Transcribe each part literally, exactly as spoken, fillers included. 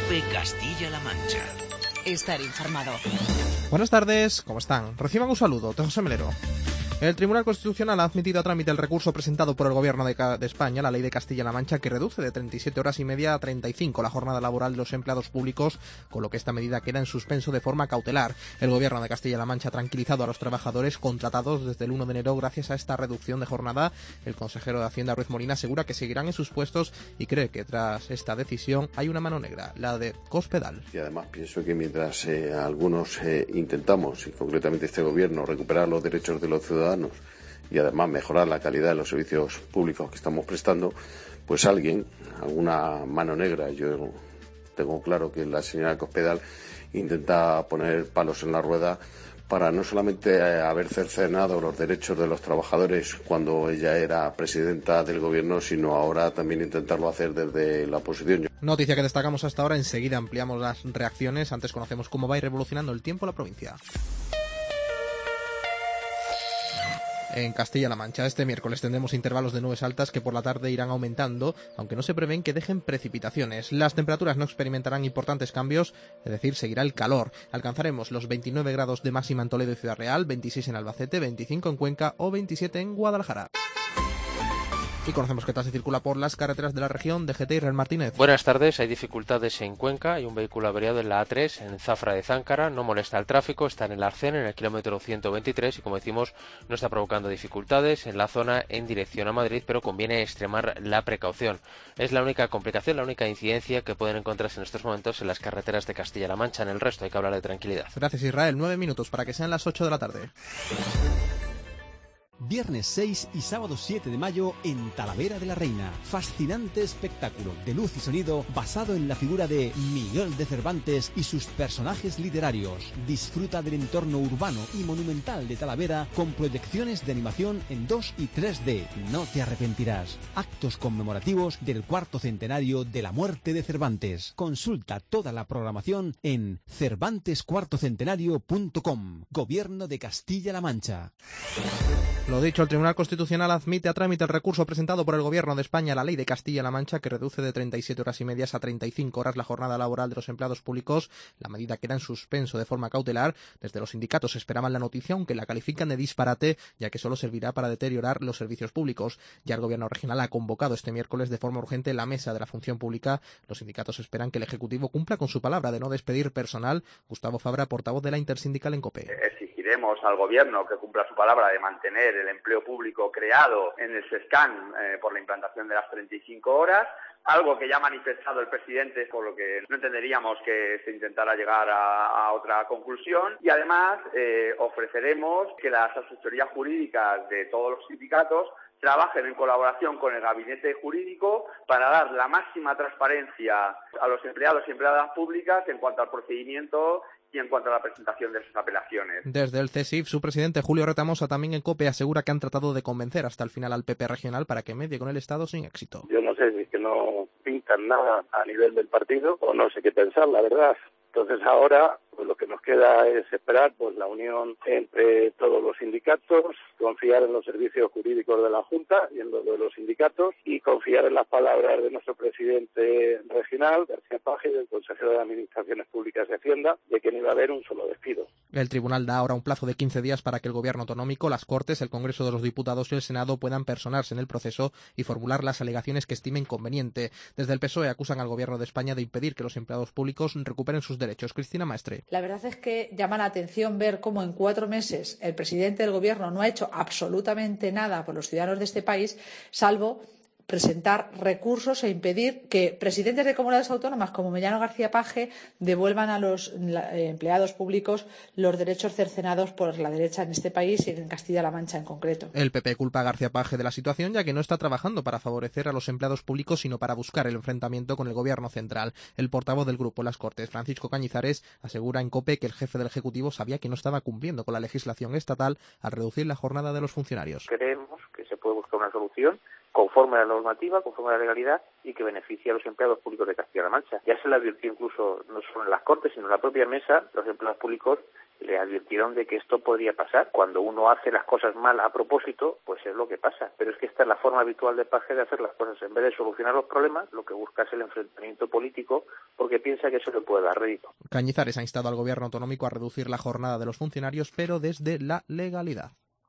COPE Castilla-La Mancha. Estar informado. Buenas tardes, ¿cómo están? Reciban un saludo de José Melero. El Tribunal Constitucional ha admitido a trámite el recurso presentado por el Gobierno de, de España, la Ley de Castilla-La Mancha, que reduce de treinta y siete horas y media a treinta y cinco la jornada laboral de los empleados públicos, con lo que esta medida queda en suspenso de forma cautelar. El Gobierno de Castilla-La Mancha ha tranquilizado a los trabajadores contratados desde el uno de enero gracias a esta reducción de jornada. El consejero de Hacienda, Ruiz Molina, asegura que seguirán en sus puestos y cree que tras esta decisión hay una mano negra, la de Cospedal. Y además pienso que mientras eh, algunos eh, intentamos, y concretamente este Gobierno, recuperar los derechos de los ciudadanos y además mejorar la calidad de los servicios públicos que estamos prestando, pues alguien, alguna mano negra, yo tengo claro que la señora Cospedal intenta poner palos en la rueda para no solamente haber cercenado los derechos de los trabajadores cuando ella era presidenta del Gobierno, sino ahora también intentarlo hacer desde la oposición. Noticia que destacamos hasta ahora, enseguida ampliamos las reacciones, antes conocemos cómo va a ir revolucionando el tiempo la provincia. En Castilla-La Mancha, este miércoles tendremos intervalos de nubes altas que por la tarde irán aumentando, aunque no se prevén que dejen precipitaciones. Las temperaturas no experimentarán importantes cambios, es decir, seguirá el calor. Alcanzaremos los veintinueve grados de máxima en Toledo y Ciudad Real, veintiséis en Albacete, veinticinco en Cuenca o veintisiete en Guadalajara. Y conocemos qué tal se circula por las carreteras de la región. D G T y Real Martínez. Buenas tardes, hay dificultades en Cuenca, hay un vehículo averiado en la A tres, en Zafra de Záncara, no molesta el tráfico, está en el Arcén, en el kilómetro ciento veintitrés y como decimos, no está provocando dificultades en la zona en dirección a Madrid, pero conviene extremar la precaución. Es la única complicación, la única incidencia que pueden encontrarse en estos momentos en las carreteras de Castilla-La Mancha. En el resto hay que hablar de tranquilidad. Gracias, Israel. Nueve minutos para que sean las ocho de la tarde. Viernes seis y sábado siete de mayo en Talavera de la Reina. Fascinante espectáculo de luz y sonido basado en la figura de Miguel de Cervantes y sus personajes literarios. Disfruta del entorno urbano y monumental de Talavera con proyecciones de animación en dos y tres D. No te arrepentirás. Actos conmemorativos del cuarto centenario de la muerte de Cervantes. Consulta toda la programación en cervantes cuarto centenario punto com. Gobierno de Castilla-La Mancha. Lo dicho, el Tribunal Constitucional admite a trámite el recurso presentado por el Gobierno de España a la Ley de Castilla-La Mancha, que reduce de treinta y siete horas y medias a treinta y cinco horas la jornada laboral de los empleados públicos. La medida queda en suspenso de forma cautelar. Desde los sindicatos esperaban la noticia, aunque la califican de disparate, ya que solo servirá para deteriorar los servicios públicos. Ya el Gobierno regional ha convocado este miércoles de forma urgente la mesa de la función pública. Los sindicatos esperan que el Ejecutivo cumpla con su palabra de no despedir personal. Gustavo Fabra, portavoz de la Intersindical en COPE. Exigiremos al Gobierno que cumpla su palabra de mantener el empleo público creado en el SESCAN eh, por la implantación de las treinta y cinco horas, algo que ya ha manifestado el presidente, por lo que no entenderíamos que se intentara llegar a, a otra conclusión. Y además eh, ofreceremos que las asesorías jurídicas de todos los sindicatos trabajen en colaboración con el gabinete jurídico para dar la máxima transparencia a los empleados y empleadas públicas en cuanto al procedimiento y en cuanto a la presentación de sus apelaciones. Desde el C E S I F, su presidente Julio Retamosa, también en COPE, asegura que han tratado de convencer hasta el final al P P regional para que medie con el Estado sin éxito. Yo no sé si es que no pintan nada a nivel del partido o no sé qué pensar, la verdad. Entonces ahora pues lo que nos queda es esperar pues la unión entre todos los sindicatos, confiar en los servicios jurídicos de la Junta y en los de los sindicatos y confiar en las palabras de nuestro presidente regional, García Paje, y del consejero de Administraciones Públicas y Hacienda, de que no iba a haber un solo despido. El tribunal da ahora un plazo de quince días para que el Gobierno autonómico, las Cortes, el Congreso de los Diputados y el Senado puedan personarse en el proceso y formular las alegaciones que estimen conveniente. Desde el P S O E acusan al Gobierno de España de impedir que los empleados públicos recuperen sus derechos. Cristina Maestre. La verdad es que llama la atención ver cómo en cuatro meses el presidente del Gobierno no ha hecho absolutamente nada por los ciudadanos de este país, salvo presentar recursos e impedir que presidentes de comunidades autónomas como Mellano García Paje devuelvan a los empleados públicos los derechos cercenados por la derecha en este país y en Castilla-La Mancha en concreto. El P P culpa a García Paje de la situación, ya que no está trabajando para favorecer a los empleados públicos, sino para buscar el enfrentamiento con el Gobierno central. El portavoz del grupo Las Cortes, Francisco Cañizares, asegura en COPE que el jefe del Ejecutivo sabía que no estaba cumpliendo con la legislación estatal al reducir la jornada de los funcionarios. Creemos que se puede buscar una solución conforme a la normativa, conforme a la legalidad y que beneficie a los empleados públicos de Castilla-La Mancha. Ya se le advirtió incluso no solo en las Cortes, sino en la propia mesa, los empleados públicos le advirtieron de que esto podría pasar. Cuando uno hace las cosas mal a propósito, pues es lo que pasa. Pero es que esta es la forma habitual de Paje de hacer las cosas. En vez de solucionar los problemas, lo que busca es el enfrentamiento político porque piensa que eso le puede dar rédito. Cañizares ha instado al gobierno autonómico a reducir la jornada de los funcionarios, pero desde la legalidad.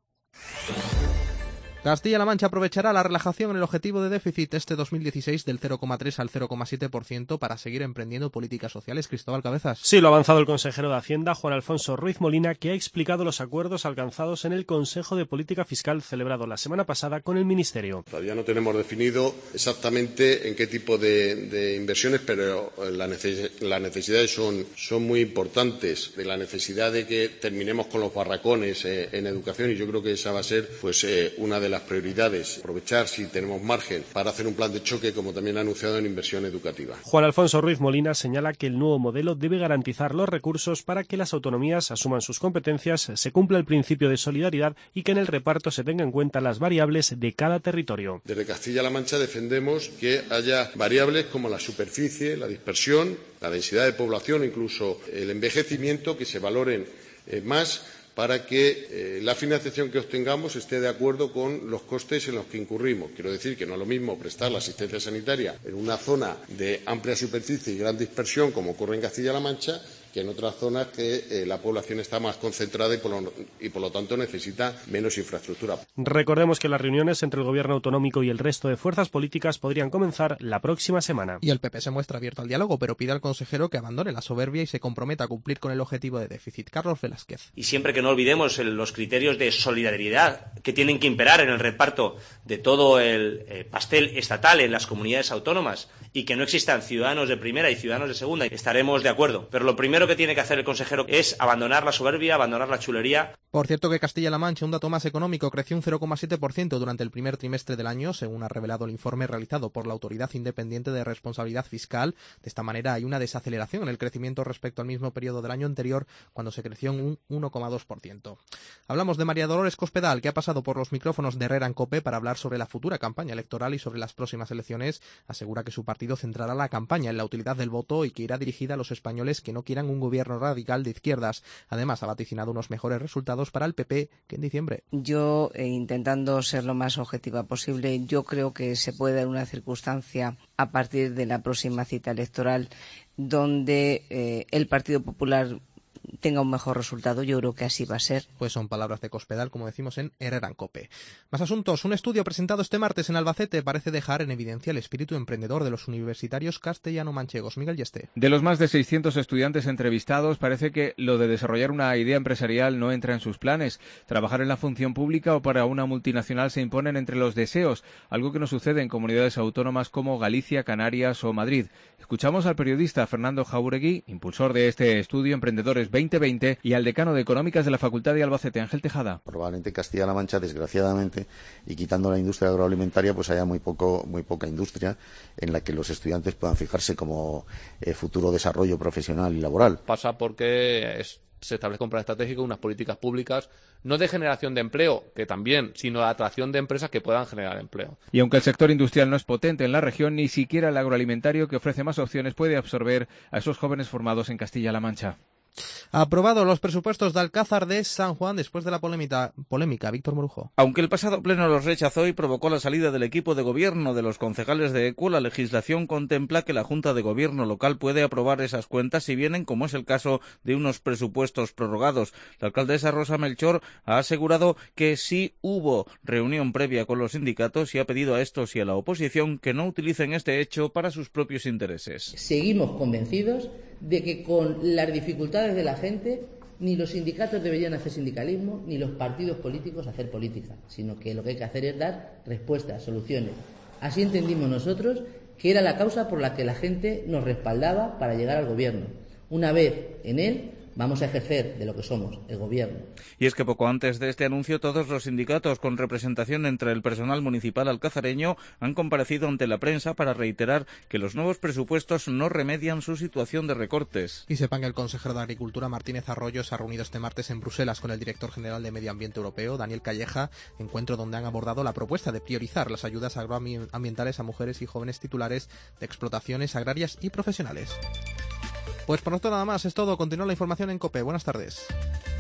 Castilla-La Mancha aprovechará la relajación en el objetivo de déficit este dos mil dieciséis del cero coma tres al cero coma siete por ciento para seguir emprendiendo políticas sociales. Cristóbal Cabezas. Sí, lo ha avanzado el consejero de Hacienda, Juan Alfonso Ruiz Molina, que ha explicado los acuerdos alcanzados en el Consejo de Política Fiscal celebrado la semana pasada con el Ministerio. Todavía no tenemos definido exactamente en qué tipo de, de inversiones, pero la neces- las necesidades son, son muy importantes. De la necesidad de que terminemos con los barracones eh, en educación, y yo creo que esa va a ser pues eh, una de las prioridades. Aprovechar, si tenemos margen, para hacer un plan de choque, como también ha anunciado, en inversión educativa. Juan Alfonso Ruiz Molina señala que el nuevo modelo debe garantizar los recursos para que las autonomías asuman sus competencias, se cumpla el principio de solidaridad y que en el reparto se tenga en cuenta las variables de cada territorio. Desde Castilla-La Mancha defendemos que haya variables como la superficie, la dispersión, la densidad de población, incluso el envejecimiento, que se valoren eh, más para que eh, la financiación que obtengamos esté de acuerdo con los costes en los que incurrimos. Quiero decir que no es lo mismo prestar la asistencia sanitaria en una zona de amplia superficie y gran dispersión, como ocurre en Castilla-La Mancha, que en otras zonas que eh, la población está más concentrada y por, lo, y por lo tanto necesita menos infraestructura. Recordemos que las reuniones entre el Gobierno autonómico y el resto de fuerzas políticas podrían comenzar la próxima semana. Y el P P se muestra abierto al diálogo, pero pide al consejero que abandone la soberbia y se comprometa a cumplir con el objetivo de déficit. Carlos Velázquez. Y siempre que no olvidemos el, los criterios de solidaridad que tienen que imperar en el reparto de todo el eh, pastel estatal en las comunidades autónomas y que no existan ciudadanos de primera y ciudadanos de segunda, estaremos de acuerdo. Pero lo primero que tiene que hacer el consejero es abandonar la soberbia, abandonar la chulería. Por cierto que Castilla-La Mancha, un dato más económico, creció un cero coma siete por ciento durante el primer trimestre del año, según ha revelado el informe realizado por la Autoridad Independiente de Responsabilidad Fiscal. De esta manera hay una desaceleración en el crecimiento respecto al mismo periodo del año anterior, cuando se creció en un uno coma dos por ciento. Hablamos de María Dolores Cospedal, que ha pasado por los micrófonos de Herrera en COPE para hablar sobre la futura campaña electoral y sobre las próximas elecciones. Asegura que su partido centrará la campaña en la utilidad del voto y que irá dirigida a los españoles que no quieran un gobierno radical de izquierdas. Además, ha vaticinado unos mejores resultados para el P P que en diciembre. Yo, eh, intentando ser lo más objetiva posible, yo creo que se puede dar una circunstancia a partir de la próxima cita electoral donde eh, el Partido Popular tenga un mejor resultado. Yo creo que así va a ser. Pues son palabras de Cospedal, como decimos en Herrera en COPE. Más asuntos. Un estudio presentado este martes en Albacete parece dejar en evidencia el espíritu emprendedor de los universitarios castellano-manchegos. Miguel Yeste. De los más de seiscientos estudiantes entrevistados, parece que lo de desarrollar una idea empresarial no entra en sus planes. Trabajar en la función pública o para una multinacional se imponen entre los deseos, algo que no sucede en comunidades autónomas como Galicia, Canarias o Madrid. Escuchamos al periodista Fernando Jauregui, impulsor de este estudio Emprendedores veinte veinte, y al decano de Económicas de la Facultad de Albacete, Ángel Tejada. Probablemente Castilla-La Mancha, desgraciadamente, y quitando la industria agroalimentaria, pues haya muy poco, muy poca industria en la que los estudiantes puedan fijarse como eh, futuro desarrollo profesional y laboral. Pasa porque es, se establezca un plan estratégico, unas políticas públicas, no de generación de empleo, que también, sino de atracción de empresas que puedan generar empleo. Y aunque el sector industrial no es potente en la región, ni siquiera el agroalimentario, que ofrece más opciones, puede absorber a esos jóvenes formados en Castilla-La Mancha. Aprobado los presupuestos de Alcázar de San Juan después de la polémica, polémica. Víctor Morujo. Aunque el pasado pleno los rechazó y provocó la salida del equipo de gobierno de los concejales de ECU, la legislación contempla que la Junta de Gobierno local puede aprobar esas cuentas si vienen, como es el caso de unos presupuestos prorrogados. La alcaldesa Rosa Melchor ha asegurado que sí hubo reunión previa con los sindicatos y ha pedido a estos y a la oposición que no utilicen este hecho para sus propios intereses. Seguimos convencidos de que con las dificultades de la gente ni los sindicatos deberían hacer sindicalismo ni los partidos políticos hacer política, sino que lo que hay que hacer es dar respuestas, soluciones. Así entendimos nosotros que era la causa por la que la gente nos respaldaba para llegar al gobierno. Una vez en él, vamos a ejercer de lo que somos, el gobierno. Y es que poco antes de este anuncio, todos los sindicatos con representación entre el personal municipal alcazareño han comparecido ante la prensa para reiterar que los nuevos presupuestos no remedian su situación de recortes. Y sepan que el consejero de Agricultura, Martínez Arroyo, se ha reunido este martes en Bruselas con el director general de Medio Ambiente Europeo, Daniel Calleja, encuentro donde han abordado la propuesta de priorizar las ayudas agroambientales a mujeres y jóvenes titulares de explotaciones agrarias y profesionales. Pues por nosotros nada más, es todo. Continúa la información en COPE. Buenas tardes.